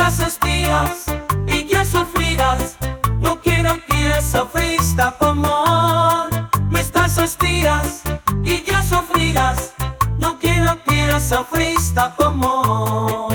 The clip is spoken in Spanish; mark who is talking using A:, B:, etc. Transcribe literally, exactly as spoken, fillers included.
A: estás días y que sofrirás. No quiero que sofrís por amor. Me estás días y que sofrirás. No quiero que sofrís por amor.